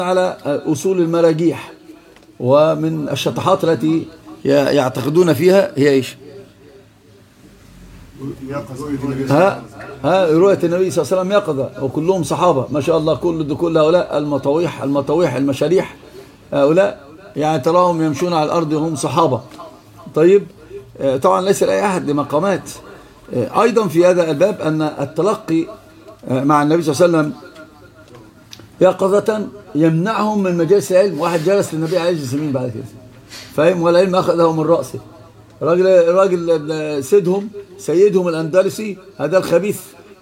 على أصول المراجيح، ومن الشطحات التي يعتقدون فيها هي إيش؟ رؤية النبي صلى الله عليه وسلم يقظة، وكلهم صحابة ما شاء الله. كل هؤلاء المطاويح المشاريح، هؤلاء يعني تراهم يمشون على الأرض وهم صحابة. طيب، طبعا ليس لأي أحد لمقامات. أيضا في هذا الباب أن التلقي مع النبي صلى الله عليه وسلم يقظة يمنعهم من مجالس العلم. واحد جلس للنبي عليه الصلاة والسلام بعد كده فاهم، والعلم أخذه من رأسه. راجل سيدهم الأندلسي، هذا الخبيث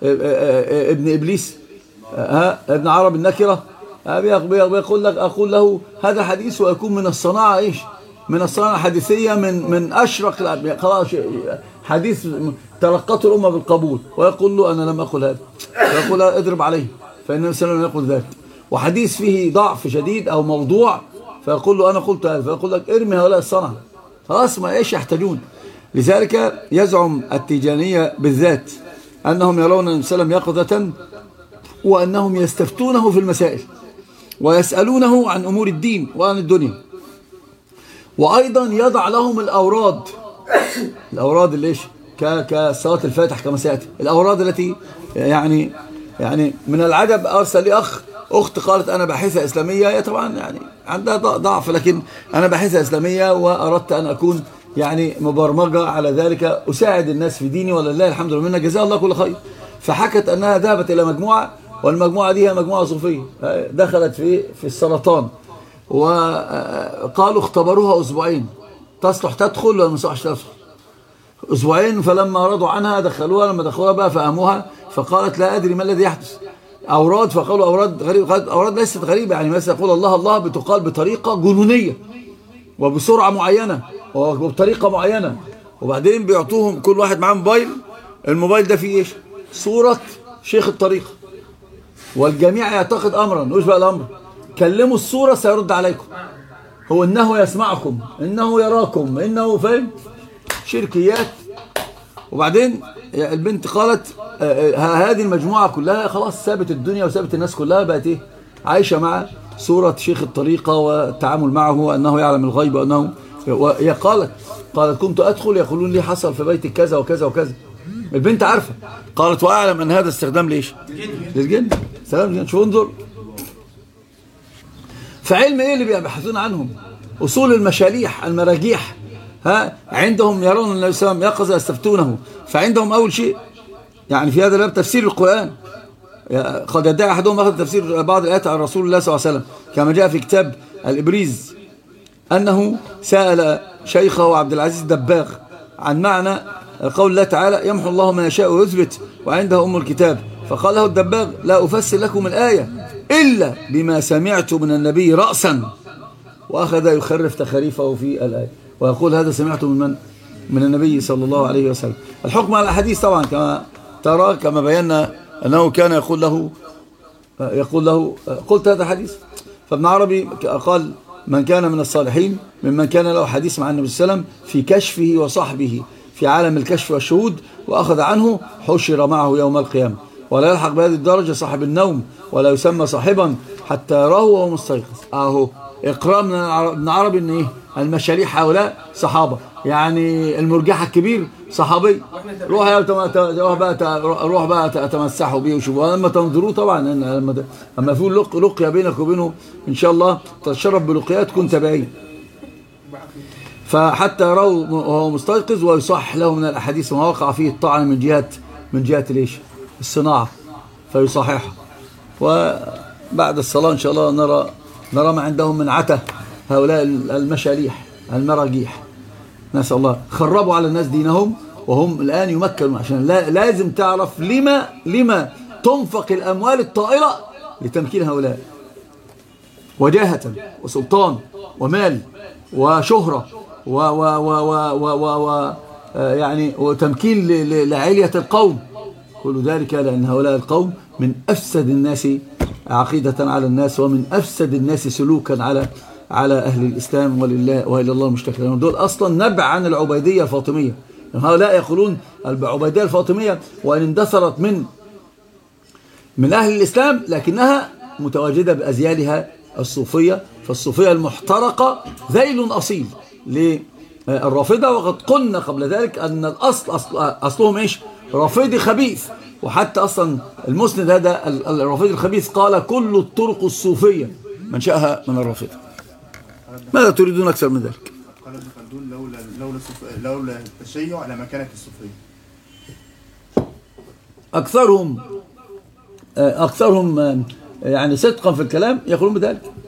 ابن إبليس، ابن عرب النكرة، بيقول لك أقول له هذا حديث ويكون من الصناعة إيش؟ من الصناعة الحديثية، من أشرق خلاص حديث تلقته الأمة بالقبول، ويقول له أنا لم أقل هذا، ويقول اضرب عليه فإن النبي صلى الله عليه وسلم يقول ذلك. وحديث فيه ضعف شديد أو موضوع فيقول له أنا قلت هذا، فيقول لك ارمي هؤلاء الصنعة، خلاص ما إيش يحتاجون. لذلك يزعم التيجانية بالذات أنهم يرون النبي صلى الله عليه وسلم يقظة، وأنهم يستفتونه في المسائل ويسألونه عن أمور الدين وعن الدنيا. وأيضا يضع لهم الأوراد اللي إيش كصلاة الفاتح كما سيأتي، الأوراد التي يعني من العجب. أرسل لي أخت قالت أنا باحثة إسلامية، هي طبعا يعني عندها ضعف، لكن أنا باحثة إسلامية وأردت أن أكون يعني مبرمجة على ذلك، أساعد الناس في ديني، ولله الحمد لله، جزاها الله كل خير. فحكت أنها ذهبت إلى مجموعة، والمجموعة دي هي مجموعة صوفية دخلت في السرطان، وقالوا اختبروها أسبوعين تصلح تدخل ولا ما تصلحش تدخل. أسبوعين، فلما رضوا عنها دخلوها. لما دخلوها بقى فهموها، فقالت لا أدري ما الذي يحدث. أوراد، فقالوا أوراد غريبة. قالت أوراد ليست غريبة، يعني مثلا يقول الله الله بتقال بطريقة جنونية وبسرعة معينة وبطريقة معينة، وبعدين بيعطوهم كل واحد معاه موبايل، الموبايل ده فيه إيش؟ صورة شيخ الطريقة، والجميع يعتقد أمرا وإيش بقى الأمر؟ كلموا الصورة سيرد عليكم، هو إنه يسمعكم، إنه يراكم، إنه فاهم، شركيات. وبعدين البنت قالت هذه المجموعة كلها خلاص سابت الدنيا وسابت الناس كلها، بقت إيه؟ عايشة مع صورة شيخ الطريقة والتعامل معه أنه يعلم الغيب، وأنه هي قالت كنت أدخل يقولون لي حصل في بيتك كذا وكذا وكذا. البنت عارفة، قالت وأعلم أن هذا استخدام ليش؟ للجن. سلام. شوفوا انظر، فعلم إيه اللي بيبحثون عنهم؟ أصول المشاليح المراجيح، عندهم يرون النبي صلى الله عليه وسلم يقظة يستفتونه. فعندهم أول شيء يعني في هذا الباب تفسير القرآن. قد يدعي أحدهم أخذ تفسير بعض الآيات عن رسول الله صلى الله عليه وسلم، كما جاء في كتاب الإبريز أنه سأل شيخه عبد العزيز دباغ عن معنى قول الله تعالى يمحو الله ما يشاء ويثبت وعنده أم الكتاب. فقال له الدباغ لا أفسر لكم الآية إلا بما سمعت من النبي رأسا، وأخذ يخرف تخريفه في الآية ويقول هذا سمعته من النبي صلى الله عليه وسلم. الحكم على الحديث طبعا كما ترى، كما بينا أنه كان يقول له قلت هذا حديث. فابن عربي قال من كان من الصالحين ممن كان له حديث مع النبي صلى الله عليه وسلم في كشفه وصحبه في عالم الكشف والشهود، وأخذ عنه حشر معه يوم القيامة، ولا يلحق بهذه الدرجة صاحب النوم، ولا يسمى صاحبا حتى يراه وهو مستيقظ. أهو إقرار من ابن عربي إن إيه؟ المشاليح هؤلاء صحابة، يعني المرجحة الكبير صحابي. روح بقى تمسحوا بيه وشوفوا لما تنظروا. طبعا لما في لقيا بينك وبينه إن شاء الله تتشرف بلقيات تكون تبعين. فحتى يراه وهو مستيقظ، ويصح له من الأحاديث ما وقع فيه الطعن من جهة ليش الصناعة فيصححها. وبعد الصلاة إن شاء الله نرى ما عندهم من عته هؤلاء المشاليح المراجيح. نسأل الله. خربوا على الناس دينهم وهم الآن يمكنوا، عشان لازم تعرف لما تنفق الأموال الطائلة لتمكين هؤلاء، وجاهة وسلطان ومال وشهرة يعني وتمكين لعلية القوم. كل ذلك لأن هؤلاء القوم من أفسد الناس عقيدة على الناس، ومن أفسد الناس سلوكا على أهل الإسلام، ولله وإلى الله المشتكلون. دول أصلا نبع عن العبيدية الفاطمية. هؤلاء يقولون العبيدية الفاطمية وإن اندثرت من أهل الإسلام، لكنها متواجدة بأزيالها الصوفية، فالصوفية المحترقة ذيل أصيل للرافضة. وقد قلنا قبل ذلك أن أصلهم إيش؟ رافضي خبيث. وحتى أصلا المسند هذا الرافضي الخبيث قال كل الطرق الصوفية من شاءها من الرافضة. ماذا تريدون أكثر من ذلك؟ قال ابن خلدون لولا التشيع لما كانت الصوفية. أكثرهم يعني صدقا في الكلام يقولون بذلك.